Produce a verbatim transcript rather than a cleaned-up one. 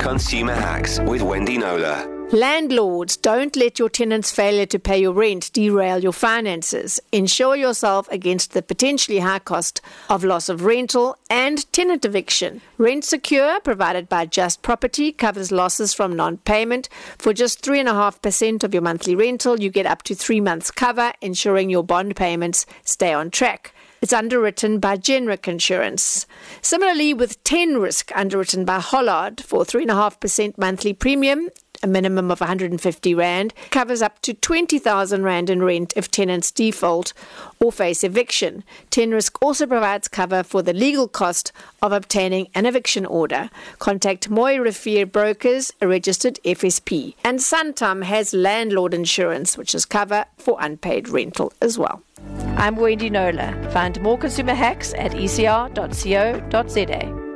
Consumer Hacks with Wendy Nola. Landlords, don't let your tenant's failure to pay your rent derail your finances. Insure yourself against the potentially high cost of loss of rental and tenant eviction. Rent Secure, provided by Just Property, covers losses from non-payment. For just three point five percent of your monthly rental, you get up to three months cover, ensuring your bond payments stay on track. It's underwritten by Genric Insurance. Similarly, with ten Risk, underwritten by Hollard, for three point five percent monthly premium, a minimum of one hundred fifty rand, covers up to twenty thousand rand in rent if tenants default or face eviction. ten Risk also provides cover for the legal cost of obtaining an eviction order. Contact Moy Rafir Brokers, a registered F S P. And Santam has landlord insurance, which is cover for unpaid rental as well. I'm Wendy Nola. Find more consumer hacks at e c r dot co dot z a.